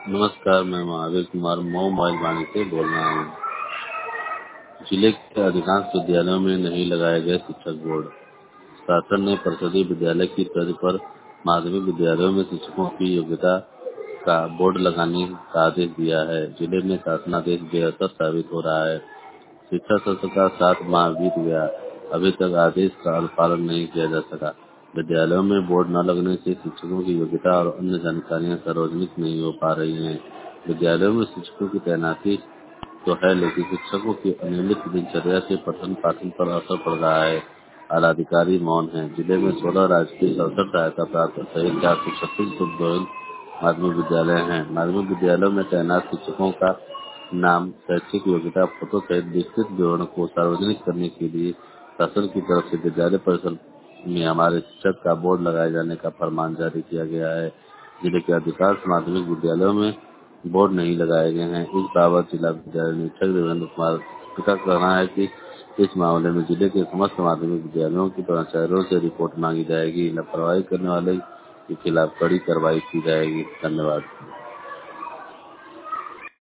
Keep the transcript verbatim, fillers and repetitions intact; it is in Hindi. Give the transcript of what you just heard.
नमस्कार, मैं महावीर कुमार मऊ मोबाइल से बोल रहा हूँ। जिले के अधिकांश विद्यालयों में नहीं लगाए गए शिक्षक बोर्ड। शासन ने परिषदीय विद्यालय की तर्ज पर माध्यमिक विद्यालयों में शिक्षकों की योग्यता का बोर्ड लगाने का आदेश दिया है। जिले में शासनादेश बेअसर साबित हो रहा है। शिक्षा सत्र का सात माह बीत गया, अभी तक आदेश का अनुपालन नहीं किया जा सका। विद्यालयों में बोर्ड न लगने से शिक्षकों की योग्यता और अन्य जानकारियां सार्वजनिक नहीं हो पा रही हैं। विद्यालयों में शिक्षकों की तैनाती तो है, लेकिन शिक्षकों की अनियमित दिनचर्या से पठन पाठन पर असर पड़ रहा है। आलाधिकारी मौन है। जिले में सोलह राजकीय सड़सठ सहायता प्राप्त सहित चार सौ छत्तीस माध्यमिक विद्यालय हैं। माध्यमिक विद्यालयों में तैनात शिक्षकों का नाम, शैक्षिक योग्यता, फोटो सहित विस्तृत विवरण को सार्वजनिक करने के लिए शासन की तरफ से विद्यालय परिसर में हमारे शिक्षक का बोर्ड लगाए जाने का फरमान जारी किया गया है। जिले के अधिकांश माध्यमिक विद्यालयों में बोर्ड नहीं लगाए गए हैं। इस बाबत जिला विद्यालय निरीक्षक देवेंद्र कुमार का कहना है कि इस मामले में जिले के समस्त माध्यमिक विद्यालयों के प्राचार्यों से रिपोर्ट मांगी जाएगी। लापरवाही करने वाले के खिलाफ कड़ी कार्रवाई की जाएगी। धन्यवाद।